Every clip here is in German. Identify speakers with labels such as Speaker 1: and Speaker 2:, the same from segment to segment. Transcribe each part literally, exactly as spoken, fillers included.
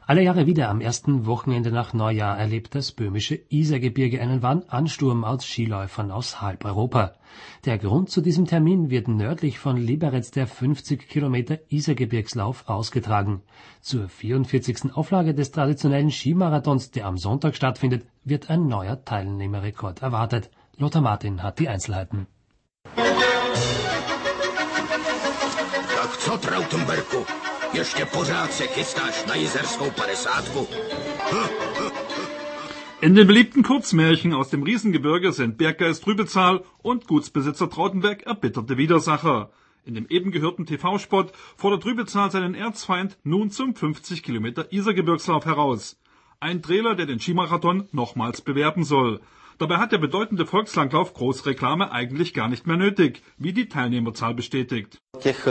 Speaker 1: Alle Jahre wieder am ersten Wochenende nach Neujahr erlebt das böhmische Isergebirge einen wahren Ansturm aus Skiläufern aus halb Europa. Der Grund zu diesem Termin wird nördlich von Liberec der fünfzig Kilometer Isergebirgslauf ausgetragen. Zur vierundvierzigsten Auflage des traditionellen Skimarathons, der am Sonntag stattfindet, wird ein neuer Teilnehmerrekord erwartet. Lothar Martin hat die Einzelheiten.
Speaker 2: Tak co, Trautenberku? Ještě pořád se chystáš na jizerskou padesátku?
Speaker 3: In den beliebten Kurzmärchen aus dem Riesengebirge sind Berggeist Rübezahl und Gutsbesitzer Trautenberg erbitterte Widersacher. In dem eben gehörten T V-Spot fordert Rübezahl seinen Erzfeind nun zum fünfzig Kilometer Isergebirgslauf heraus. Ein Trailer, der den Skimarathon nochmals bewerben soll. Dabei hat der bedeutende Volkslanglauf Großreklame eigentlich gar nicht mehr nötig, wie die Teilnehmerzahl bestätigt.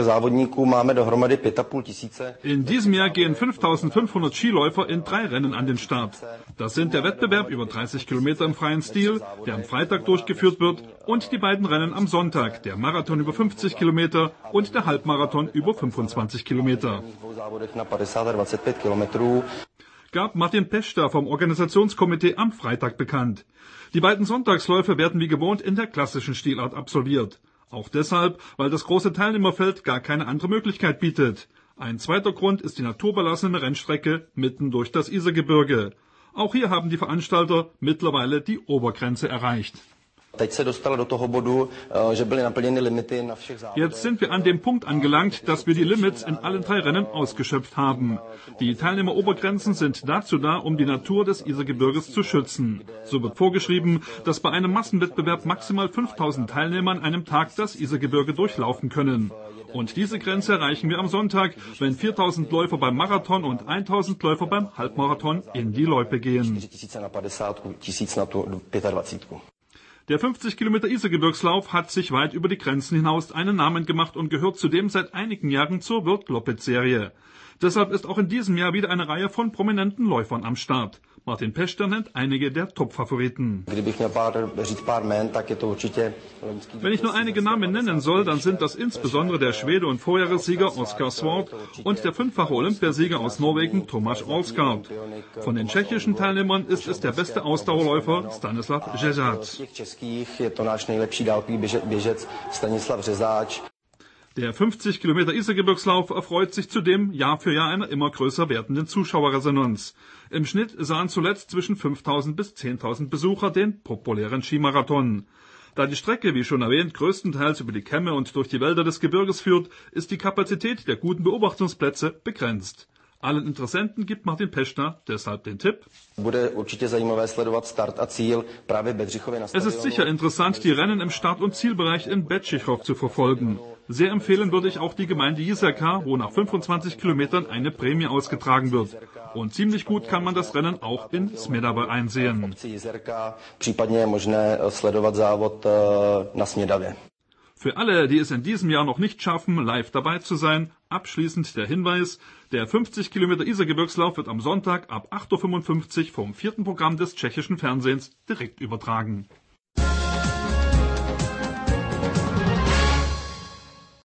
Speaker 3: In diesem Jahr gehen fünftausendfünfhundert Skiläufer in drei Rennen an den Start. Das sind der Wettbewerb über dreißig Kilometer im freien Stil, der am Freitag durchgeführt wird, und die beiden Rennen am Sonntag, der Marathon über fünfzig Kilometer und der Halbmarathon über fünfundzwanzig Kilometer. Gab Martin Pechster vom Organisationskomitee am Freitag bekannt. Die beiden Sonntagsläufe werden wie gewohnt in der klassischen Stilart absolviert. Auch deshalb, weil das große Teilnehmerfeld gar keine andere Möglichkeit bietet. Ein zweiter Grund ist die naturbelassene Rennstrecke mitten durch das Isergebirge. Auch hier haben die Veranstalter mittlerweile die Obergrenze erreicht. Jetzt sind wir an dem Punkt angelangt, dass wir die Limits in allen drei Rennen ausgeschöpft haben. Die Teilnehmerobergrenzen sind dazu da, um die Natur des Isergebirges zu schützen. So wird vorgeschrieben, dass bei einem Massenwettbewerb maximal fünftausend Teilnehmer an einem Tag das Isergebirge durchlaufen können. Und diese Grenze erreichen wir am Sonntag, wenn viertausend Läufer beim Marathon und tausend Läufer beim Halbmarathon in die Loipe gehen. Der fünfzig Kilometer Isergebirgslauf hat sich weit über die Grenzen hinaus einen Namen gemacht und gehört zudem seit einigen Jahren zur World Loppet-Serie. Deshalb ist auch in diesem Jahr wieder eine Reihe von prominenten Läufern am Start. Martin Pechster nennt einige der Top-Favoriten. Wenn ich nur einige Namen nennen soll, dann sind das insbesondere der Schwede und Vorjahressieger Oskar Svart und der fünffache Olympiasieger aus Norwegen Tomáš Alsgaard. Von den tschechischen Teilnehmern ist es der beste Ausdauerläufer Stanislav Žežáč. Der fünfzig Kilometer Isergebirgslauf erfreut sich zudem Jahr für Jahr einer immer größer werdenden Zuschauerresonanz. Im Schnitt sahen zuletzt zwischen fünftausend bis zehntausend Besucher den populären Skimarathon. Da die Strecke, wie schon erwähnt, größtenteils über die Kämme und durch die Wälder des Gebirges führt, ist die Kapazität der guten Beobachtungsplätze begrenzt. Allen Interessenten gibt Martin Pechster deshalb den Tipp: Es ist sicher interessant, die Rennen im Start- und Zielbereich in Bedřichov zu verfolgen. Sehr empfehlen würde ich auch die Gemeinde Jizerka, wo nach fünfundzwanzig Kilometern eine Prämie ausgetragen wird. Und ziemlich gut kann man das Rennen auch in Smedava einsehen. Für alle, die es in diesem Jahr noch nicht schaffen, live dabei zu sein, abschließend der Hinweis: Der fünfzig Kilometer Isergebirgslauf wird am Sonntag ab acht Uhr fünfundfünfzig vom vierten Programm des tschechischen Fernsehens direkt übertragen.